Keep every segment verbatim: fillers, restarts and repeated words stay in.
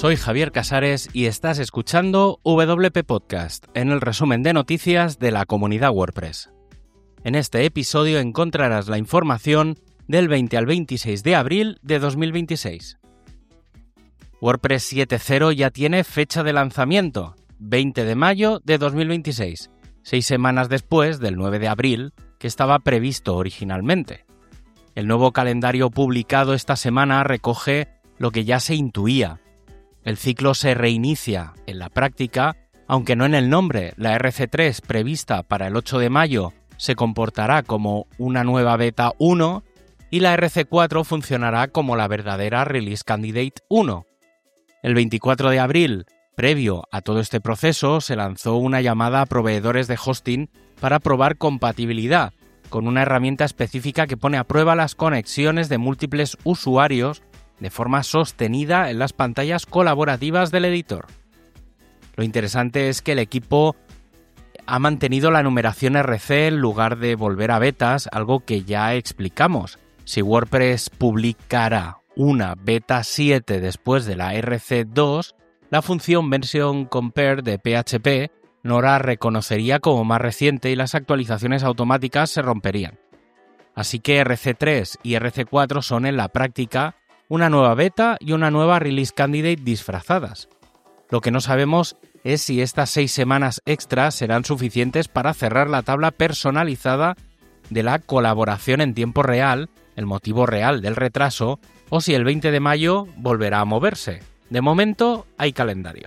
Soy Javier Casares y estás escuchando W P Podcast, en el resumen de noticias de la comunidad WordPress. En este episodio encontrarás la información del veinte al veintiséis de abril de dos mil veintiséis. WordPress siete punto cero ya tiene fecha de lanzamiento, veinte de mayo de dos mil veintiséis, seis semanas después del nueve de abril, que estaba previsto originalmente. El nuevo calendario publicado esta semana recoge lo que ya se intuía. El ciclo se reinicia en la práctica, aunque no en el nombre. La R C tres prevista para el ocho de mayo se comportará como una nueva beta uno y la R C cuatro funcionará como la verdadera Release Candidate uno. El veinticuatro de abril, previo a todo este proceso, se lanzó una llamada a proveedores de hosting para probar compatibilidad con una herramienta específica que pone a prueba las conexiones de múltiples usuarios de forma sostenida en las pantallas colaborativas del editor. Lo interesante es que el equipo ha mantenido la numeración R C en lugar de volver a betas, algo que ya explicamos. Si WordPress publicara una beta siete después de la R C dos, la función Version Compare de P H P no la reconocería como más reciente y las actualizaciones automáticas se romperían. Así que R C tres y R C cuatro son en la práctica una nueva beta y una nueva Release Candidate disfrazadas. Lo que no sabemos es si estas seis semanas extras serán suficientes para cerrar la tabla personalizada de la colaboración en tiempo real, el motivo real del retraso, o si el veinte de mayo volverá a moverse. De momento hay calendario.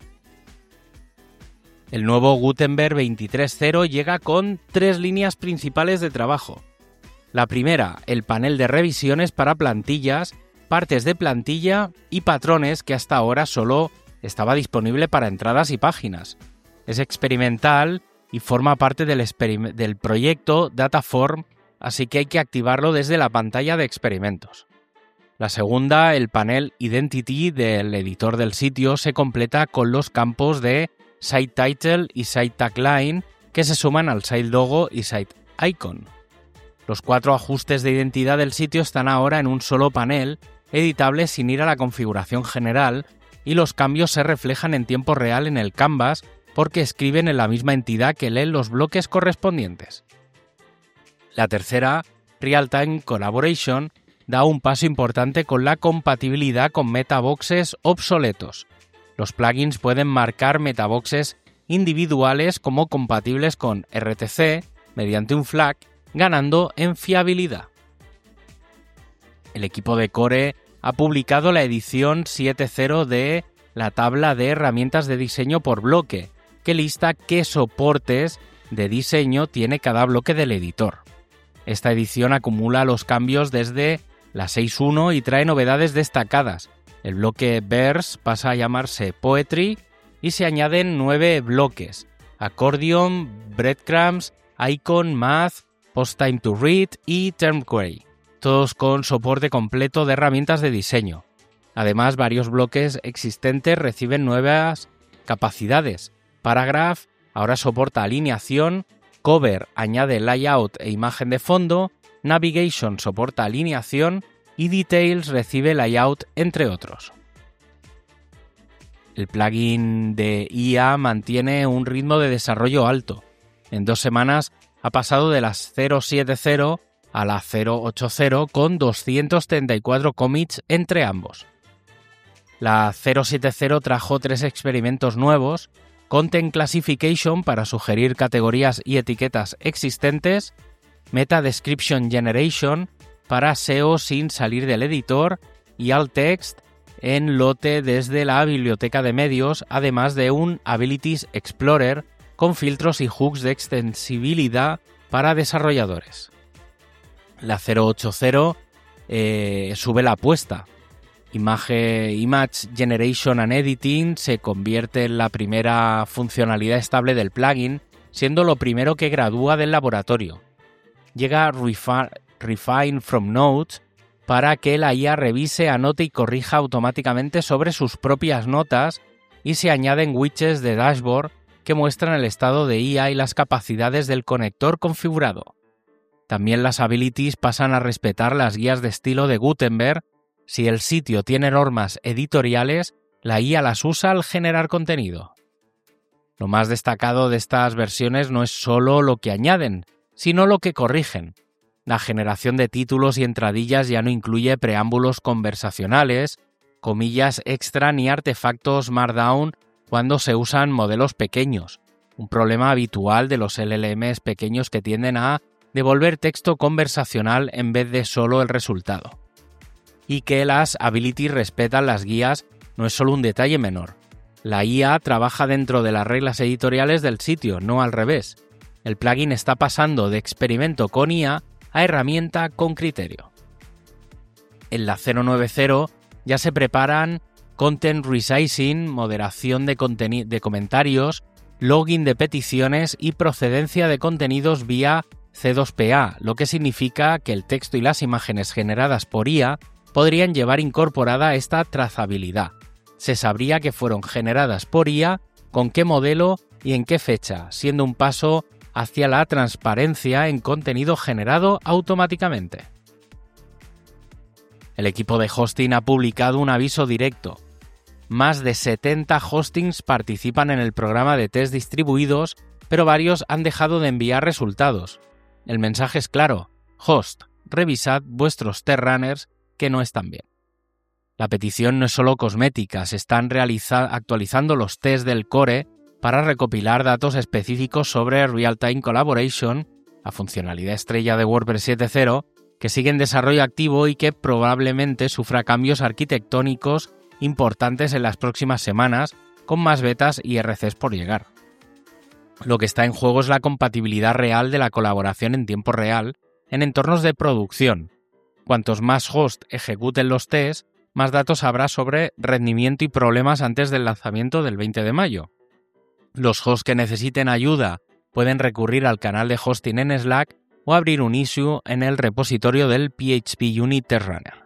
El nuevo Gutenberg veintitrés punto cero llega con tres líneas principales de trabajo. La primera, el panel de revisiones para plantillas, partes de plantilla y patrones que hasta ahora solo estaba disponible para entradas y páginas. Es experimental y forma parte del, experim- del proyecto Dataform, así que hay que activarlo desde la pantalla de experimentos. La segunda, el panel Identity del editor del sitio, se completa con los campos de Site Title y Site Tagline que se suman al Site Logo y Site Icon. Los cuatro ajustes de identidad del sitio están ahora en un solo panel, editable sin ir a la configuración general, y los cambios se reflejan en tiempo real en el canvas porque escriben en la misma entidad que leen los bloques correspondientes. La tercera, Real Time Collaboration, da un paso importante con la compatibilidad con metaboxes obsoletos. Los plugins pueden marcar metaboxes individuales como compatibles con R T C mediante un flag, ganando en fiabilidad. El equipo de Core ha publicado la edición siete punto cero de la tabla de herramientas de diseño por bloque, que lista qué soportes de diseño tiene cada bloque del editor. Esta edición acumula los cambios desde la seis punto uno y trae novedades destacadas. El bloque Verse pasa a llamarse Poetry y se añaden nueve bloques: Accordion, Breadcrumbs, Icon, Math, Post Time to Read y Term Query, todos con soporte completo de herramientas de diseño. Además, varios bloques existentes reciben nuevas capacidades. Paragraph ahora soporta alineación, Cover añade layout e imagen de fondo, Navigation soporta alineación y Details recibe layout, entre otros. El plugin de I A mantiene un ritmo de desarrollo alto. En dos semanas ha pasado de las cero punto siete punto cero a la cero punto ocho punto cero con doscientos treinta y cuatro commits entre ambos. La cero punto siete punto cero trajo tres experimentos nuevos: Content Classification para sugerir categorías y etiquetas existentes, Meta Description Generation para S E O sin salir del editor y Alt Text en lote desde la biblioteca de medios, además de un Abilities Explorer con filtros y hooks de extensibilidad para desarrolladores. La cero punto ocho punto cero eh, sube la apuesta. Image, Image Generation and Editing se convierte en la primera funcionalidad estable del plugin, siendo lo primero que gradúa del laboratorio. Llega Refi- Refine from Notes para que la I A revise, anote y corrija automáticamente sobre sus propias notas, y se añaden widgets de dashboard que muestran el estado de I A y las capacidades del conector configurado. También las abilities pasan a respetar las guías de estilo de Gutenberg. Si el sitio tiene normas editoriales, La I A las usa al generar contenido. Lo más destacado de estas versiones no es solo lo que añaden, sino lo que corrigen. La generación de títulos y entradillas ya no incluye preámbulos conversacionales, comillas extra ni artefactos Markdown cuando se usan modelos pequeños, un problema habitual de los L L Ms pequeños que tienden a devolver texto conversacional en vez de solo el resultado. Y que las abilities respetan las guías no es solo un detalle menor. La I A trabaja dentro de las reglas editoriales del sitio, no al revés. El plugin está pasando de experimento con I A a herramienta con criterio. En la cero nueve cero ya se preparan content resizing, moderación de, conteni- de comentarios, login de peticiones y procedencia de contenidos vía C dos P A, lo que significa que el texto y las imágenes generadas por I A podrían llevar incorporada esta trazabilidad. Se sabría que fueron generadas por I A, con qué modelo y en qué fecha, siendo un paso hacia la transparencia en contenido generado automáticamente. El equipo de hosting ha publicado un aviso directo. Más de setenta hostings participan en el programa de test distribuidos, pero varios han dejado de enviar resultados. El mensaje es claro: host, revisad vuestros test runners que no están bien. La petición no es solo cosmética, se están realiza- actualizando los tests del core para recopilar datos específicos sobre Real-Time Collaboration, la funcionalidad estrella de WordPress siete punto cero, que sigue en desarrollo activo y que probablemente sufra cambios arquitectónicos importantes en las próximas semanas, con más betas y R Cs por llegar. Lo que está en juego es la compatibilidad real de la colaboración en tiempo real en entornos de producción. Cuantos más hosts ejecuten los tests, más datos habrá sobre rendimiento y problemas antes del lanzamiento del veinte de mayo. Los hosts que necesiten ayuda pueden recurrir al canal de hosting en Slack o abrir un issue en el repositorio del P H P Unit Test Runner.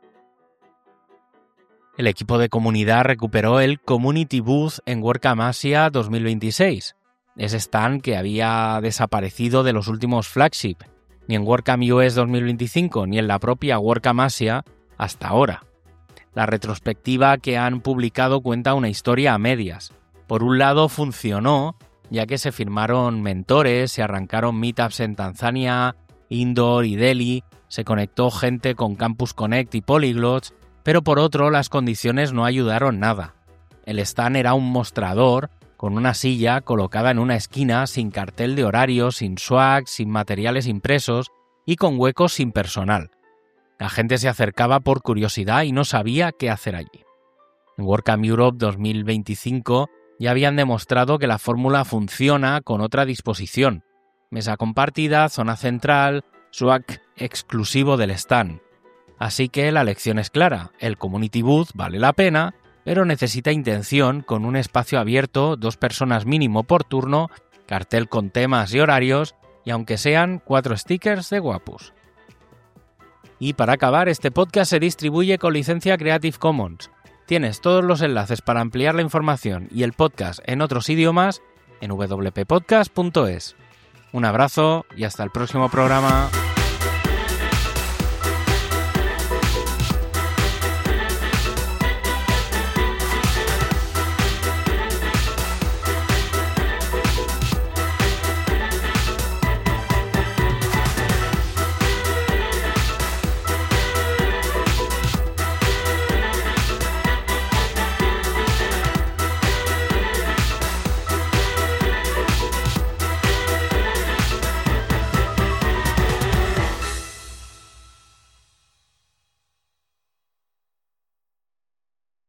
El equipo de comunidad recuperó el Community Booth en WordCamp Asia dos mil veintiséis. Ese stand que había desaparecido de los últimos flagship, ni en WordCamp U S dos mil veinticinco ni en la propia WordCamp Asia hasta ahora. La retrospectiva que han publicado cuenta una historia a medias. Por un lado funcionó, ya que se firmaron mentores, se arrancaron meetups en Tanzania, Indore y Delhi, se conectó gente con Campus Connect y Polyglots, pero por otro las condiciones no ayudaron nada. El stand era un mostrador con una silla colocada en una esquina sin cartel de horario, sin swag, sin materiales impresos y con huecos sin personal. La gente se acercaba por curiosidad y no sabía qué hacer allí. En WordCamp Europe dos mil veinticinco ya habían demostrado que la fórmula funciona con otra disposición: mesa compartida, zona central, swag exclusivo del stand. Así que la lección es clara: el Community Booth vale la pena, pero necesita intención, con un espacio abierto, dos personas mínimo por turno, cartel con temas y horarios, y aunque sean cuatro stickers de Guapus. Y para acabar, este podcast se distribuye con licencia Creative Commons. Tienes todos los enlaces para ampliar la información y el podcast en otros idiomas en w p podcast punto es. Un abrazo y hasta el próximo programa.